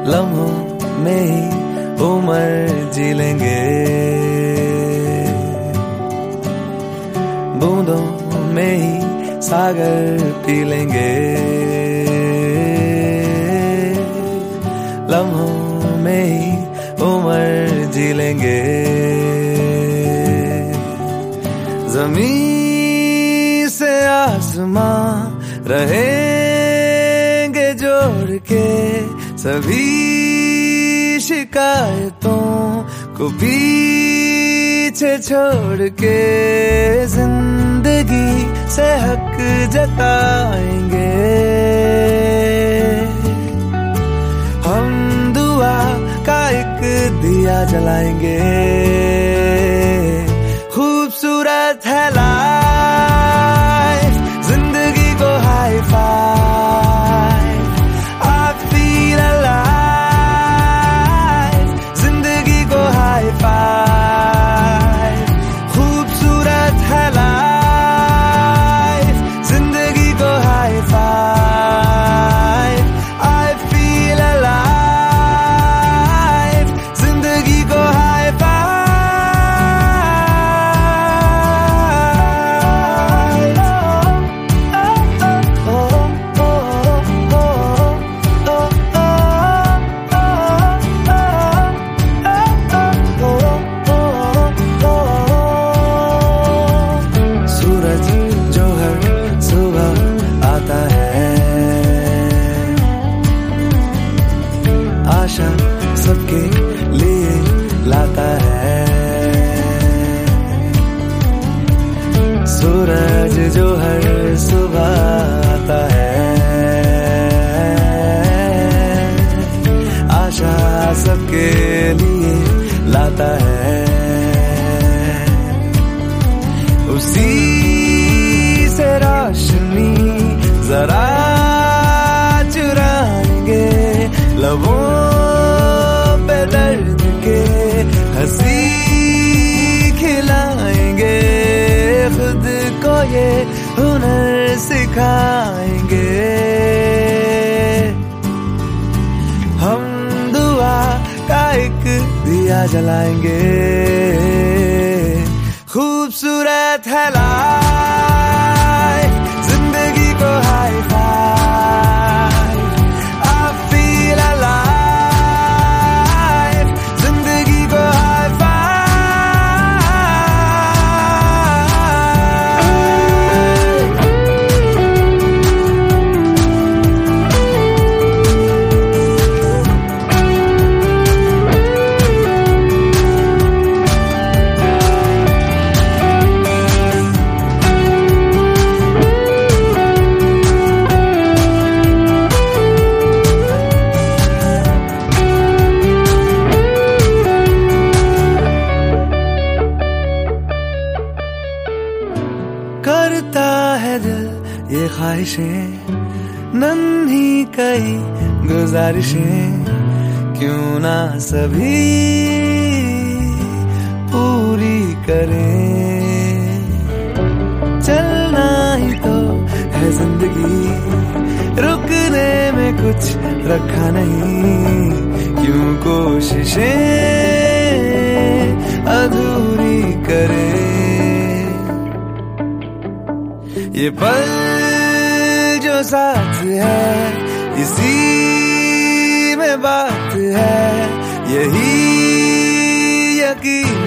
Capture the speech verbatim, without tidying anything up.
लम्हों में ही उम्र जी लेंगे, बूंदों में ही सागर पी लेंगे, लम्हों में ही उम्र जी लेंगे। ज़मीन से आसमां रहेंगे जोड़ के, सभी शिकायतों को पीछे छोड़ के, जिंदगी से हक जताएंगे। हम दुआ का एक दिया जलाएंगे, खूबसूरत है लाइफ, जिंदगी को high five, I feel alive, जिंदगी को हाई फाइव, खूबसूरत है लाइफ, जिंदगी को high five, I feel alive, जिंदगी को हाई फाइव। आशा सबके लिए लाता है, सूरज जो हर सुबह आता है, आशा सबके लिए लाता है, उसी से रोशनी जरा चुराएंगे, लबों पे दर्द के हंसी खिलाएंगे, खुद को ये हुनर सिखाएंगे। हम दुआ का एक दिया जलाएंगे, खूबसूरत है लाइफ, जिंदगी को high five, I feel alive, जिंदगी को हाई करता है दिल ये ख्वाहिशें, नन्ही कई गुजारिशें, क्यों ना सभी पूरी करें। चलना ही तो है जिंदगी, रुकने में कुछ रखा नहीं, क्यों कोशिशें अधूरी करें। ये पल जो साथ है, इसी में बात है, यही यकीन